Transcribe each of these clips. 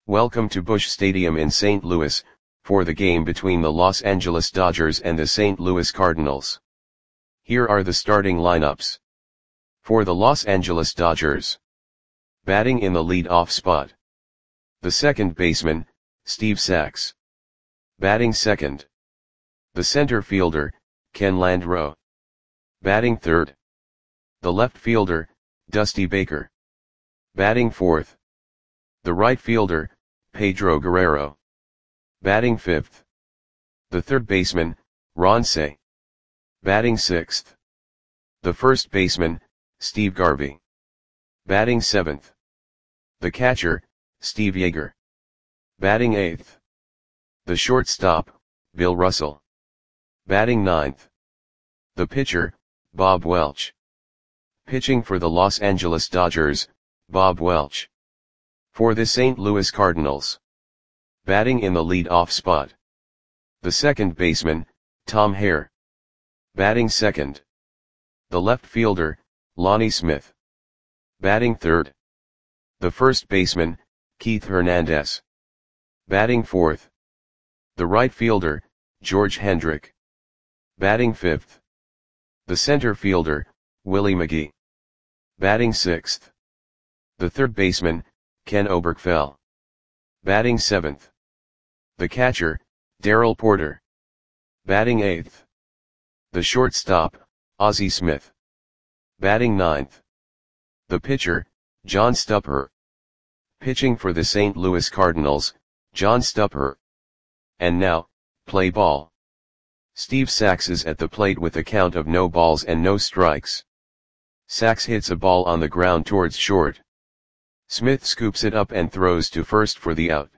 Welcome to Busch Stadium in St. Louis, for the game between the Los Angeles Dodgers and the St. Louis Cardinals. Here are the starting lineups. For the Los Angeles Dodgers. Batting in the lead-off spot. The second baseman, Steve Sax. Batting second. The center fielder, Ken Landreaux. Batting third. The left fielder, Dusty Baker. Batting fourth. The right fielder, Pedro Guerrero. Batting fifth. The third baseman, Ron Cey. Batting sixth. The first baseman, Steve Garvey. Batting seventh. The catcher, Steve Yeager. Batting eighth. The shortstop, Bill Russell. Batting ninth. The pitcher, Bob Welch. Pitching for the Los Angeles Dodgers, Bob Welch. For the St. Louis Cardinals. Batting in the lead-off spot. The second baseman, Tom Hare. Batting second. The left fielder, Lonnie Smith. Batting third. The first baseman, Keith Hernandez. Batting fourth. The right fielder, George Hendrick. Batting fifth. The center fielder, Willie McGee. Batting sixth. The third baseman, Ken Oberkfell. Batting seventh. The catcher, Darrell Porter. Batting eighth. The shortstop, Ozzie Smith. Batting ninth. The pitcher, John Stupper. Pitching for the St. Louis Cardinals, John Stupper. And now, play ball. Steve Sax is at the plate with a count of no balls and no strikes. Sax hits a ball on the ground towards short. Smith scoops it up and throws to first for the out.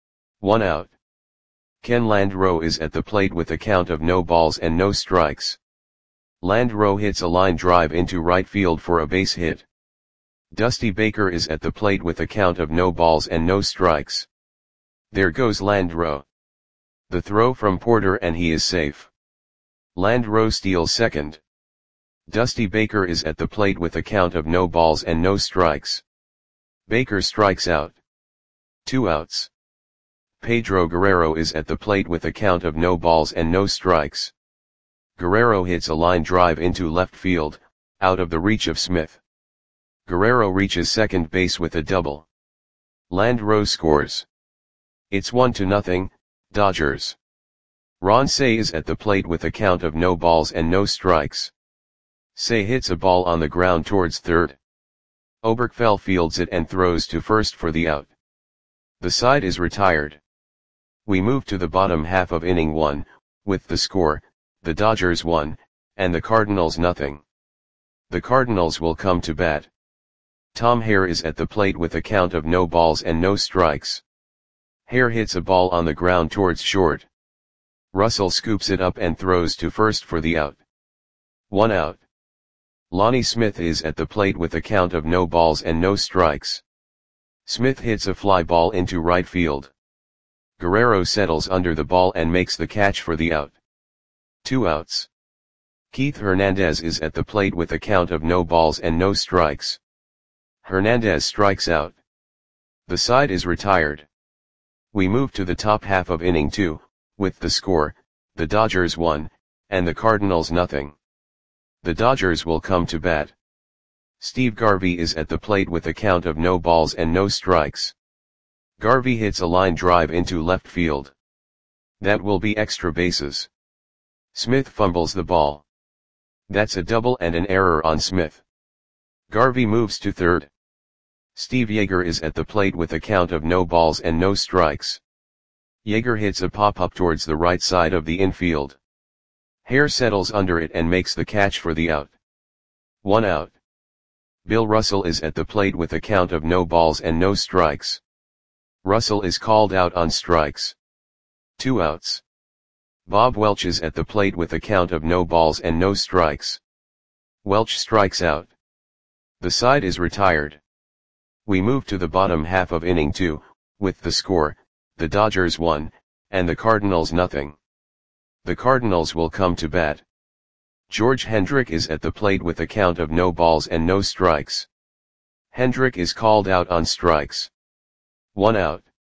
1 out. Ken Landreaux is at the plate with a count of no balls and no strikes. Landreaux hits a line drive into right field for a base hit. Dusty Baker is at the plate with a count of no balls and no strikes. There goes Landreaux. The throw from Porter and he is safe. Landreaux steals second. Dusty Baker is at the plate with a count of no balls and no strikes. Baker strikes out. 2 outs. Pedro Guerrero is at the plate with a count of no balls and no strikes. Guerrero hits a line drive into left field, out of the reach of Smith. Guerrero reaches second base with a double. Landreaux scores. It's 1-0, Dodgers. Ron Cey is at the plate with a count of no balls and no strikes. Cey hits a ball on the ground towards third. Oberkfell fields it and throws to first for the out. The side is retired. We move to the bottom half of inning 1, with the score, the Dodgers 1, and the Cardinals 0. The Cardinals will come to bat. Tom Hare is at the plate with a count of no balls and no strikes. Hare hits a ball on the ground towards short. Russell scoops it up and throws to first for the out. 1 out. Lonnie Smith is at the plate with a count of no balls and no strikes. Smith hits a fly ball into right field. Guerrero settles under the ball and makes the catch for the out. 2 outs. Keith Hernandez is at the plate with a count of no balls and no strikes. Hernandez strikes out. The side is retired. We move to the top half of inning 2, with the score, the Dodgers 1, and the Cardinals 0. The Dodgers will come to bat. Steve Garvey is at the plate with a count of no balls and no strikes. Garvey hits a line drive into left field. That will be extra bases. Smith fumbles the ball. That's a double and an error on Smith. Garvey moves to third. Steve Yeager is at the plate with a count of no balls and no strikes. Yeager hits a pop-up towards the right side of the infield. Hare settles under it and makes the catch for the out. 1 out. Bill Russell is at the plate with a count of no balls and no strikes. Russell is called out on strikes. 2 outs. Bob Welch is at the plate with a count of no balls and no strikes. Welch strikes out. The side is retired. We move to the bottom half of inning 2, with the score, the Dodgers 1, and the Cardinals 0. The Cardinals will come to bat. George Hendrick is at the plate with a count of no balls and no strikes. Hendrick is called out on strikes. 1 out.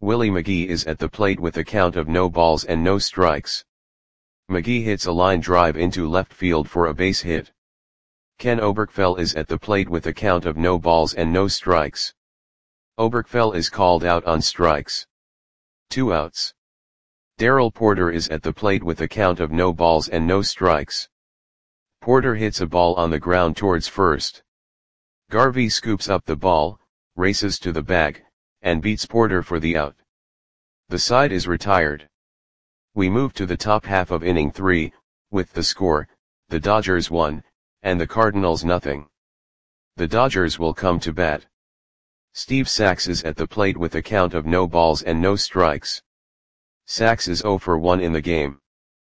Willie McGee is at the plate with a count of no balls and no strikes. McGee hits a line drive into left field for a base hit. Ken Oberkfell is at the plate with a count of no balls and no strikes. Oberkfell is called out on strikes. 2 outs. Darrell Porter is at the plate with a count of no balls and no strikes. Porter hits a ball on the ground towards first. Garvey scoops up the ball, races to the bag, and beats Porter for the out. The side is retired. We move to the top half of inning 3, with the score, the Dodgers 1, and the Cardinals nothing. The Dodgers will come to bat. Steve Sax is at the plate with a count of no balls and no strikes. Sax is 0 for 1 in the game.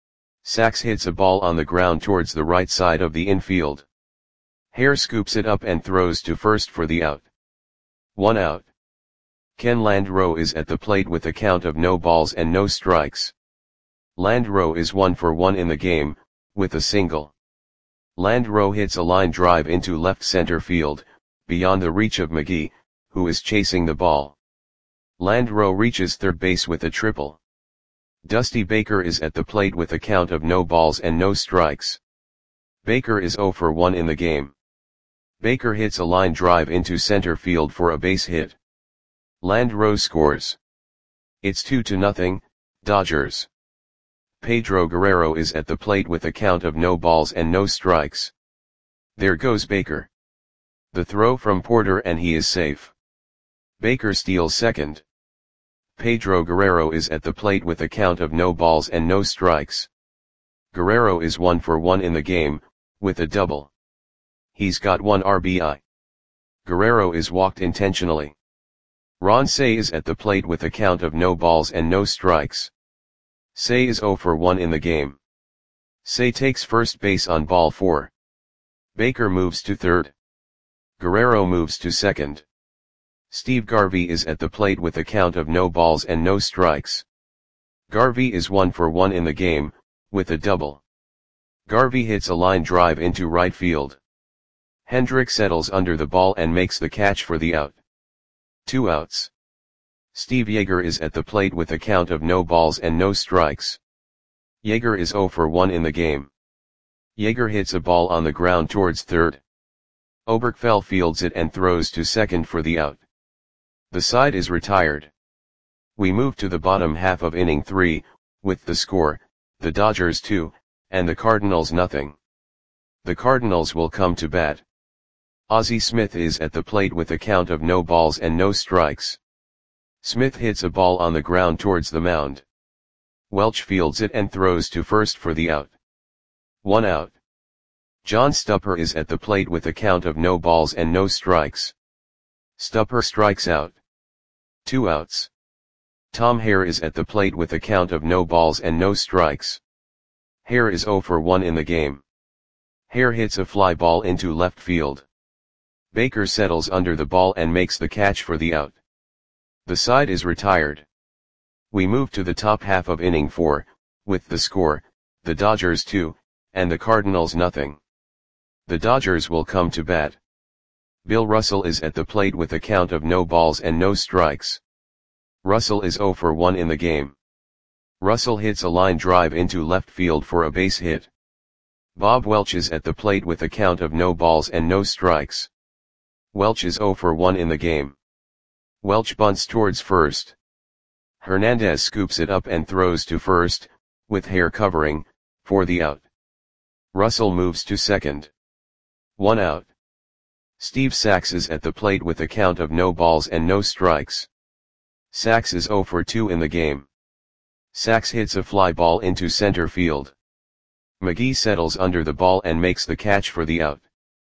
Sax hits a ball on the ground towards the right side of the infield. Hare scoops it up and throws to first for the out. 1 out. Ken Landreau is at the plate with a count of no balls and no strikes. Landreau is 1 for 1 in the game, with a single. Landreau hits a line drive into left center field, beyond the reach of McGee, who is chasing the ball. Landreau reaches third base with a triple. Dusty Baker is at the plate with a count of no balls and no strikes. Baker is 0 for 1 in the game. Baker hits a line drive into center field for a base hit. Landreau scores. It's 2-0, Dodgers. Pedro Guerrero is at the plate with a count of no balls and no strikes. There goes Baker. The throw from Porter and he is safe. Baker steals second. Pedro Guerrero is at the plate with a count of no balls and no strikes. Guerrero is 1 for 1 in the game, with a double. He's got 1 RBI. Guerrero is walked intentionally. Ron Cey is at the plate with a count of no balls and no strikes. Cey is 0 for 1 in the game. Cey takes first base on ball 4. Baker moves to third. Guerrero moves to second. Steve Garvey is at the plate with a count of no balls and no strikes. Garvey is 1 for 1 in the game, with a double. Garvey hits a line drive into right field. Hendrick settles under the ball and makes the catch for the out. 2 outs. Steve Yeager is at the plate with a count of no balls and no strikes. Yeager is 0 for 1 in the game. Yeager hits a ball on the ground towards third. Oberkfell fields it and throws to second for the out. The side is retired. We move to the bottom half of inning 3, with the score, the Dodgers 2, and the Cardinals nothing. The Cardinals will come to bat. Ozzie Smith is at the plate with a count of no balls and no strikes. Smith hits a ball on the ground towards the mound. Welch fields it and throws to first for the out. 1 out. John Stupper is at the plate with a count of no balls and no strikes. Stupper strikes out. 2 outs. Tom Hare is at the plate with a count of no balls and no strikes. Hare is 0 for 1 in the game. Hare hits a fly ball into left field. Baker settles under the ball and makes the catch for the out. The side is retired. We move to the top half of inning 4, with the score, the Dodgers 2, and the Cardinals nothing. The Dodgers will come to bat. Bill Russell is at the plate with a count of no balls and no strikes. Russell is 0 for 1 in the game. Russell hits a line drive into left field for a base hit. Bob Welch is at the plate with a count of no balls and no strikes. Welch is 0 for 1 in the game. Welch bunts towards first. Hernandez scoops it up and throws to first, with Hare covering, for the out. Russell moves to second. 1 out. Steve Sax is at the plate with a count of no balls and no strikes. Sax is 0 for 2 in the game. Sax hits a fly ball into center field. McGee settles under the ball and makes the catch for the out.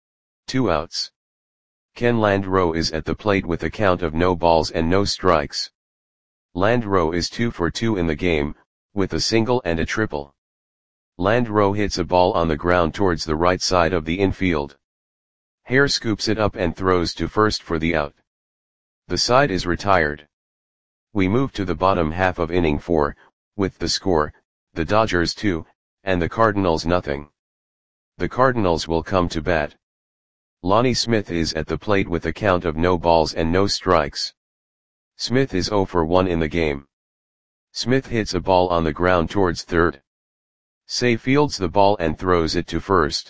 2 outs. Ken Landreau is at the plate with a count of no balls and no strikes. Landreau is 2 for 2 in the game, with a single and a triple. Landreau hits a ball on the ground towards the right side of the infield. Hare scoops it up and throws to first for the out. The side is retired. We move to the bottom half of inning 4, with the score, the Dodgers 2, and the Cardinals nothing. The Cardinals will come to bat. Lonnie Smith is at the plate with a count of no balls and no strikes. Smith is 0 for 1 in the game. Smith hits a ball on the ground towards third. Say fields the ball and throws it to first.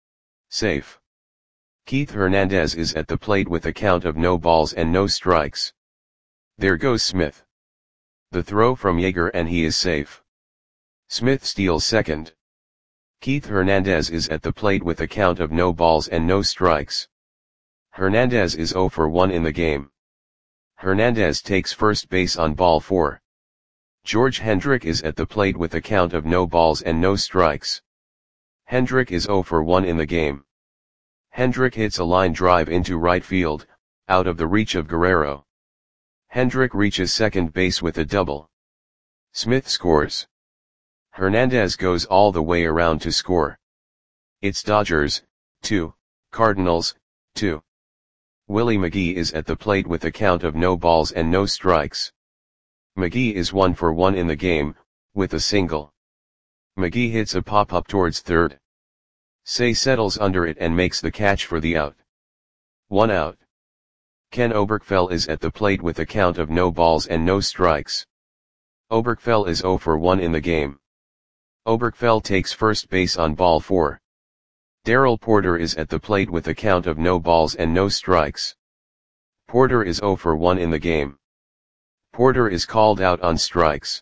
Safe. Keith Hernandez is at the plate with a count of no balls and no strikes. There goes Smith. The throw from Yeager and he is safe. Smith steals second. Keith Hernandez is at the plate with a count of no balls and no strikes. Hernandez is 0 for 1 in the game. Hernandez takes first base on ball 4. George Hendrick is at the plate with a count of no balls and no strikes. Hendrick is 0 for 1 in the game. Hendrick hits a line drive into right field, out of the reach of Guerrero. Hendrick reaches second base with a double. Smith scores. Hernandez goes all the way around to score. It's Dodgers, 2, Cardinals, 2. Willie McGee is at the plate with a count of no balls and no strikes. McGee is 1 for 1 in the game, with a single. McGee hits a pop-up towards third. Say settles under it and makes the catch for the out. 1 out. Ken Oberkfell is at the plate with a count of no balls and no strikes. Oberkfell is 0 for 1 in the game. Oberkfell takes first base on ball 4. Darrell Porter is at the plate with a count of no balls and no strikes. Porter is 0 for 1 in the game. Porter is called out on strikes.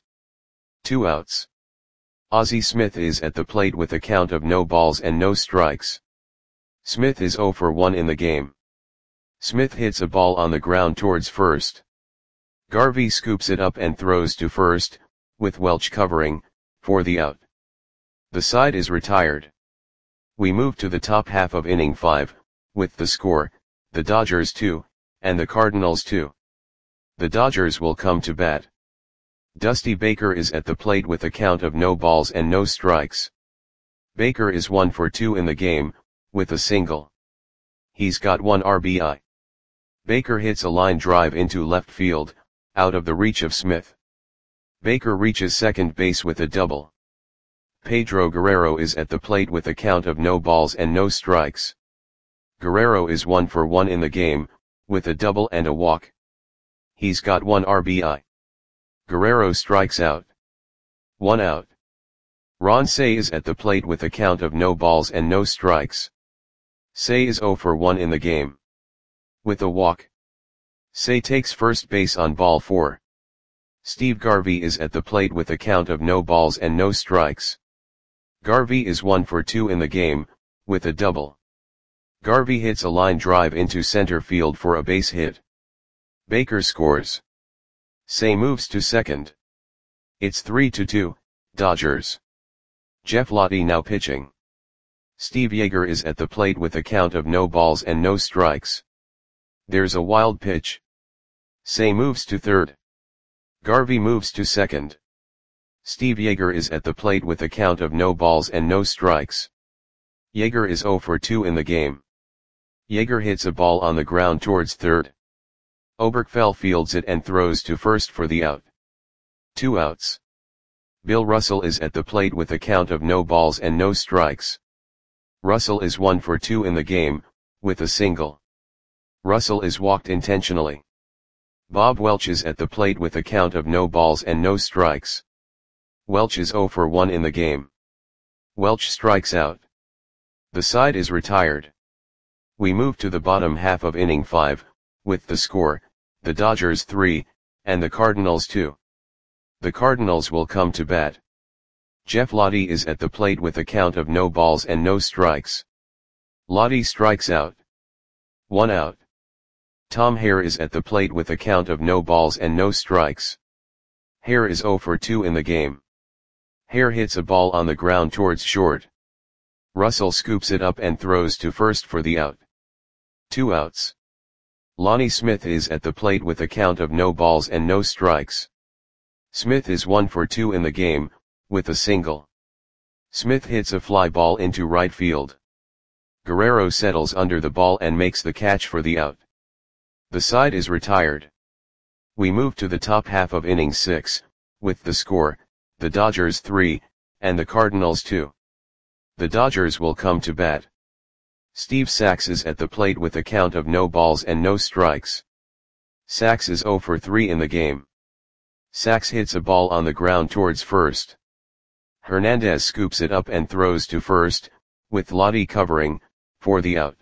2 outs. Ozzie Smith is at the plate with a count of no balls and no strikes. Smith is 0 for 1 in the game. Smith hits a ball on the ground towards first. Garvey scoops it up and throws to first, with Welch covering, for the out. The side is retired. We move to the top half of inning 5, with the score, the Dodgers 2, and the Cardinals 2. The Dodgers will come to bat. Dusty Baker is at the plate with a count of no balls and no strikes. Baker is 1 for 2 in the game, with a single. He's got 1 RBI. Baker hits a line drive into left field, out of the reach of Smith. Baker reaches second base with a double. Pedro Guerrero is at the plate with a count of no balls and no strikes. Guerrero is 1 for 1 in the game, with a double and a walk. He's got 1 RBI. Guerrero strikes out. 1 out. Ron Cey is at the plate with a count of no balls and no strikes. Cey is 0 for 1 in the game. With a walk. Cey takes first base on ball 4. Steve Garvey is at the plate with a count of no balls and no strikes. Garvey is 1 for 2 in the game, with a double. Garvey hits a line drive into center field for a base hit. Baker scores. Cey moves to second. It's 3-2, Dodgers. Jeff Lottie now pitching. Steve Yeager is at the plate with a count of no balls and no strikes. There's a wild pitch. Cey moves to third. Garvey moves to second. Steve Yeager is at the plate with a count of no balls and no strikes. Yeager is 0 for 2 in the game. Yeager hits a ball on the ground towards third. Oberkfell fields it and throws to first for the out. 2 outs. Bill Russell is at the plate with a count of no balls and no strikes. Russell is 1 for 2 in the game, with a single. Russell is walked intentionally. Bob Welch is at the plate with a count of no balls and no strikes. Welch is 0 for 1 in the game. Welch strikes out. The side is retired. We move to the bottom half of inning 5, with the score, the Dodgers 3, and the Cardinals 2. The Cardinals will come to bat. Jeff Lottie is at the plate with a count of no balls and no strikes. Lottie strikes out. 1 out. Tom Hare is at the plate with a count of no balls and no strikes. Hare is 0 for 2 in the game. Hare hits a ball on the ground towards short. Russell scoops it up and throws to first for the out. 2 outs. Lonnie Smith is at the plate with a count of no balls and no strikes. Smith is 1 for 2 in the game, with a single. Smith hits a fly ball into right field. Guerrero settles under the ball and makes the catch for the out. The side is retired. We move to the top half of inning 6, with the score, the Dodgers 3, and the Cardinals 2. The Dodgers will come to bat. Steve Sax is at the plate with a count of no balls and no strikes. Sachs is 0 for 3 in the game. Sachs hits a ball on the ground towards first. Hernandez scoops it up and throws to first, with Lottie covering, for the out.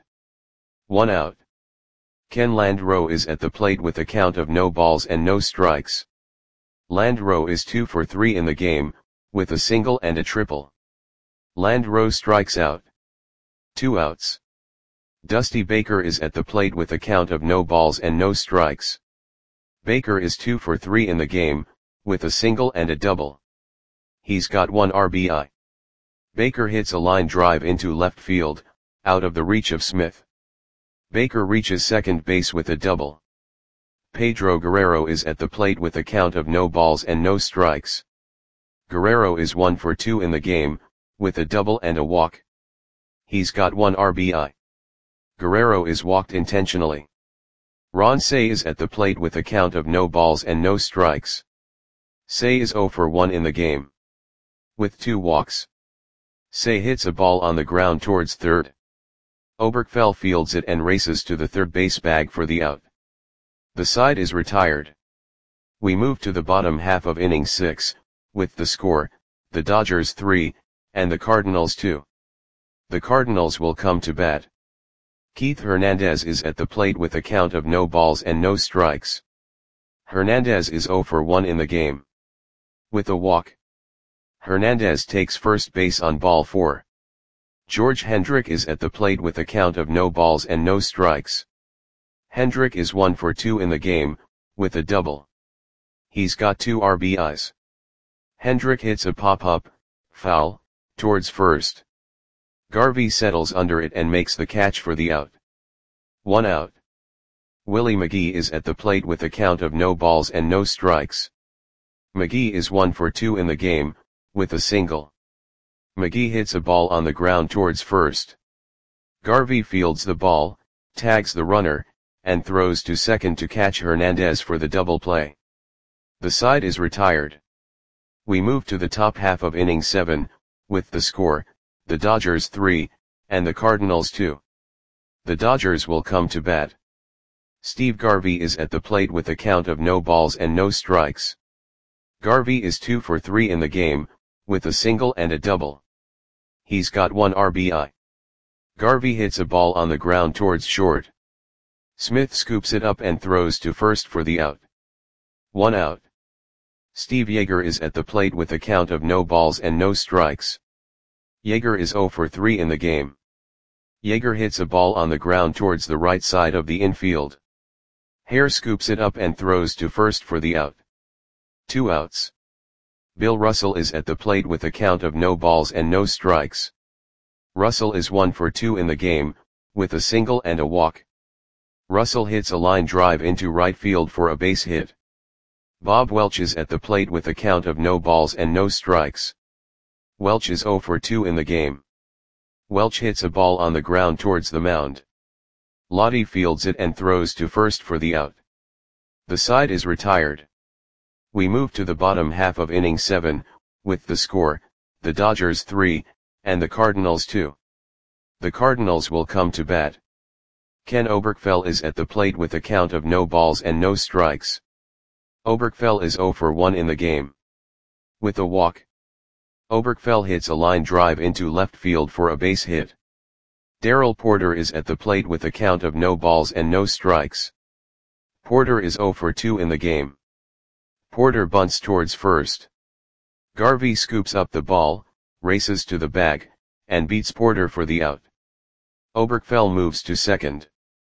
1 out. Ken Landreau is at the plate with a count of no balls and no strikes. Landreau is 2 for 3 in the game, with a single and a triple. Landreau strikes out. 2 outs. Dusty Baker is at the plate with a count of no balls and no strikes. Baker is 2 for 3 in the game, with a single and a double. He's got 1 RBI. Baker hits a line drive into left field, out of the reach of Smith. Baker reaches second base with a double. Pedro Guerrero is at the plate with a count of no balls and no strikes. Guerrero is 1 for 2 in the game, with a double and a walk. He's got 1 RBI. Guerrero is walked intentionally. Ron Cey is at the plate with a count of no balls and no strikes. Cey is 0 for 1 in the game, with 2 walks. Cey hits a ball on the ground towards third. Oberkfell fields it and races to the third base bag for the out. The side is retired. We move to the bottom half of inning 6, with the score, the Dodgers 3, and the Cardinals 2. The Cardinals will come to bat. Keith Hernandez is at the plate with a count of no balls and no strikes. Hernandez is 0 for 1 in the game, with a walk. Hernandez takes first base on ball 4. George Hendrick is at the plate with a count of no balls and no strikes. Hendrick is 1 for 2 in the game, with a double. He's got 2 RBIs. Hendrick hits a pop-up, foul, towards first. Garvey settles under it and makes the catch for the out. 1 out. Willie McGee is at the plate with a count of no balls and no strikes. McGee is 1 for 2 in the game, with a single. McGee hits a ball on the ground towards first. Garvey fields the ball, tags the runner, and throws to second to catch Hernandez for the double play. The side is retired. We move to the top half of inning 7, with the score, the Dodgers 3, and the Cardinals 2. The Dodgers will come to bat. Steve Garvey is at the plate with a count of no balls and no strikes. Garvey is 2 for 3 in the game, with a single and a double. He's got 1 RBI. Garvey hits a ball on the ground towards short. Smith scoops it up and throws to first for the out. 1 out. Steve Yeager is at the plate with a count of no balls and no strikes. Yeager is 0 for 3 in the game. Yeager hits a ball on the ground towards the right side of the infield. Hare scoops it up and throws to first for the out. 2 outs. Bill Russell is at the plate with a count of no balls and no strikes. Russell is 1 for 2 in the game, with a single and a walk. Russell hits a line drive into right field for a base hit. Bob Welch is at the plate with a count of no balls and no strikes. Welch is 0 for 2 in the game. Welch hits a ball on the ground towards the mound. Lottie fields it and throws to first for the out. The side is retired. We move to the bottom half of inning 7, with the score, the Dodgers 3, and the Cardinals 2. The Cardinals will come to bat. Ken Oberkfell is at the plate with a count of no balls and no strikes. Oberkfell is 0 for 1 in the game, with a walk. Oberkfell hits a line drive into left field for a base hit. Darrell Porter is at the plate with a count of no balls and no strikes. Porter is 0 for 2 in the game. Porter bunts towards first. Garvey scoops up the ball, races to the bag, and beats Porter for the out. Oberkfell moves to second.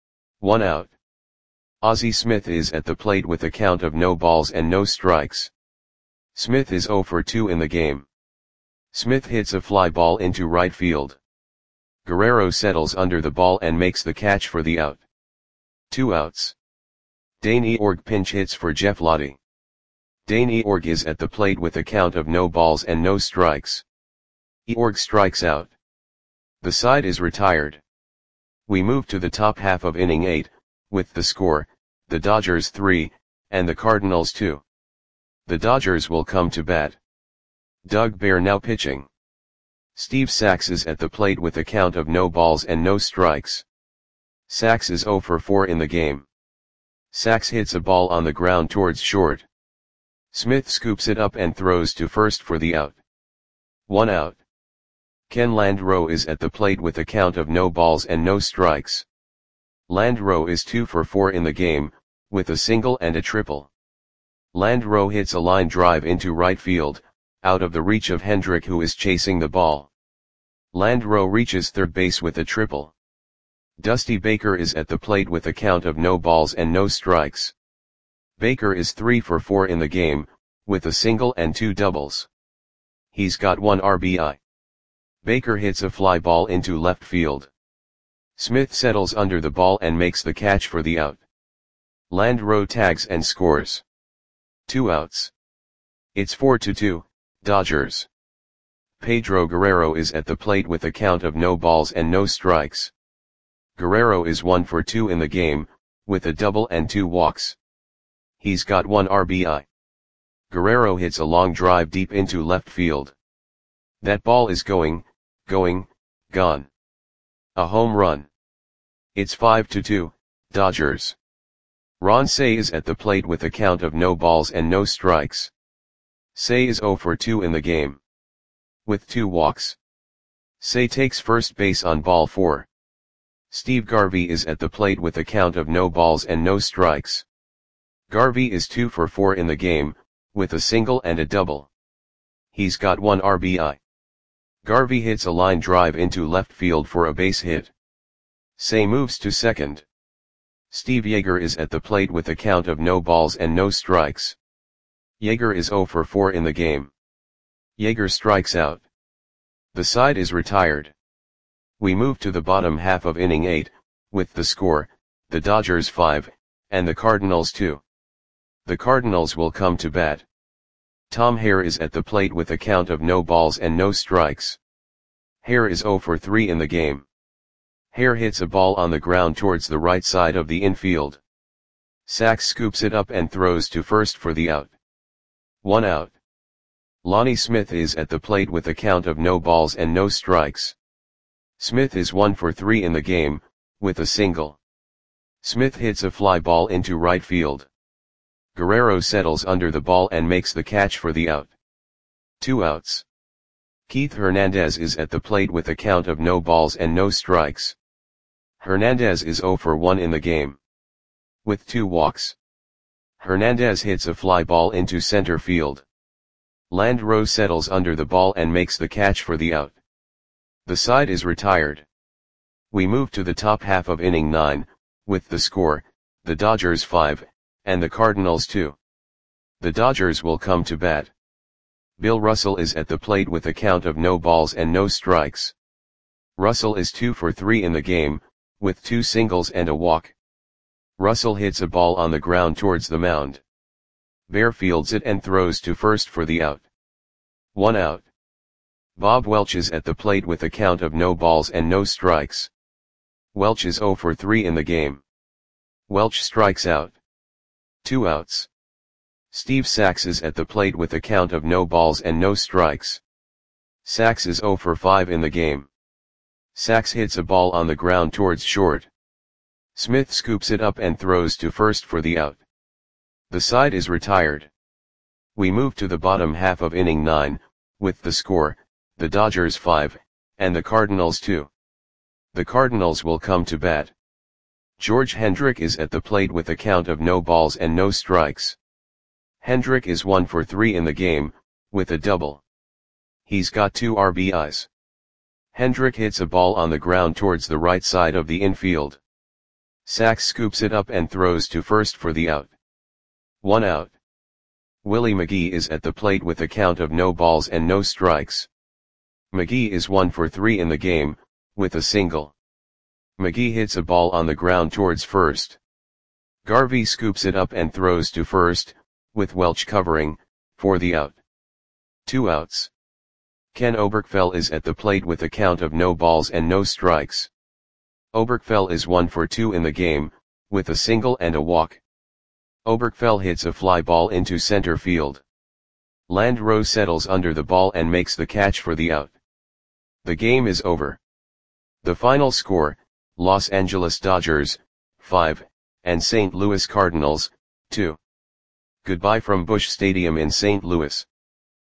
1 out. Ozzie Smith is at the plate with a count of no balls and no strikes. Smith is 0 for 2 in the game. Smith hits a fly ball into right field. Guerrero settles under the ball and makes the catch for the out. 2 outs. Dane Eorg pinch hits for Jeff Lottie. Dane Eorg is at the plate with a count of no balls and no strikes. Eorg strikes out. The side is retired. We move to the top half of inning 8, with the score, the Dodgers 3, and the Cardinals 2. The Dodgers will come to bat. Doug Bear now pitching. Steve Sachs is at the plate with a count of no balls and no strikes. Sachs is 0 for 4 in the game. Sachs hits a ball on the ground towards short. Smith scoops it up and throws to first for the out. 1 out. Ken Landreau is at the plate with a count of no balls and no strikes. Landreau is 2 for 4 in the game, with a single and a triple. Landreau hits a line drive into right field, out of the reach of Hendrick, who is chasing the ball. Landreau reaches third base with a triple. Dusty Baker is at the plate with a count of no balls and no strikes. Baker is 3 for 4 in the game, with a single and 2 doubles. He's got 1 RBI. Baker hits a fly ball into left field. Smith settles under the ball and makes the catch for the out. Landreau tags and scores. 2 outs. It's 4-2, Dodgers. Pedro Guerrero is at the plate with a count of no balls and no strikes. Guerrero is 1 for 2 in the game, with a double and 2 walks. He's got 1 RBI. Guerrero hits a long drive deep into left field. That ball is gone. A home run. It's 5-2, Dodgers. Ron Cey is at the plate with a count of no balls and no strikes. Cey is 0 for 2 in the game, with 2 walks. Cey takes first base on ball 4. Steve Garvey is at the plate with a count of no balls and no strikes. Garvey is 2 for 4 in the game, with a single and a double. He's got 1 RBI. Garvey hits a line drive into left field for a base hit. Cey moves to second. Steve Yeager is at the plate with a count of no balls and no strikes. Yeager is 0 for 4 in the game. Yeager strikes out. The side is retired. We move to the bottom half of inning 8, with the score, the Dodgers 5, and the Cardinals 2. The Cardinals will come to bat. Tom Hare is at the plate with a count of no balls and no strikes. Hare is 0 for 3 in the game. Hare hits a ball on the ground towards the right side of the infield. Sachs scoops it up and throws to first for the out. 1 out. Lonnie Smith is at the plate with a count of no balls and no strikes. Smith is 1 for 3 in the game, with a single. Smith hits a fly ball into right field. Guerrero settles under the ball and makes the catch for the out. 2 outs. Keith Hernandez is at the plate with a count of no balls and no strikes. Hernandez is 0 for 1 in the game, with 2 walks. Hernandez hits a fly ball into center field. Landreau settles under the ball and makes the catch for the out. The side is retired. We move to the top half of inning 9, with the score, the Dodgers 5, and the Cardinals 2. The Dodgers will come to bat. Bill Russell is at the plate with a count of no balls and no strikes. Russell is 2 for 3 in the game, with 2 singles and a walk. Russell hits a ball on the ground towards the mound. Bear fields it and throws to first for the out. 1 out. Bob Welch is at the plate with a count of no balls and no strikes. Welch is 0 for 3 in the game. Welch strikes out. 2 outs. Steve Sachs is at the plate with a count of no balls and no strikes. Sachs is 0 for 5 in the game. Sachs hits a ball on the ground towards short. Smith scoops it up and throws to first for the out. The side is retired. We move to the bottom half of inning 9, with the score, the Dodgers 5, and the Cardinals 2. The Cardinals will come to bat. George Hendrick is at the plate with a count of no balls and no strikes. Hendrick is 1 for 3 in the game, with a double. He's got 2 RBIs. Hendrick hits a ball on the ground towards the right side of the infield. Sachs scoops it up and throws to first for the out. 1 out. Willie McGee is at the plate with a count of no balls and no strikes. McGee is 1 for 3 in the game, with a single. McGee hits a ball on the ground towards first. Garvey scoops it up and throws to first, with Welch covering, for the out. 2 outs. Ken Oberkfell is at the plate with a count of no balls and no strikes. Oberkfell is 1 for 2 in the game, with a single and a walk. Oberkfell hits a fly ball into center field. Landreau settles under the ball and makes the catch for the out. The game is over. The final score, Los Angeles Dodgers, 5, and St. Louis Cardinals, 2. Goodbye from Busch Stadium in St. Louis.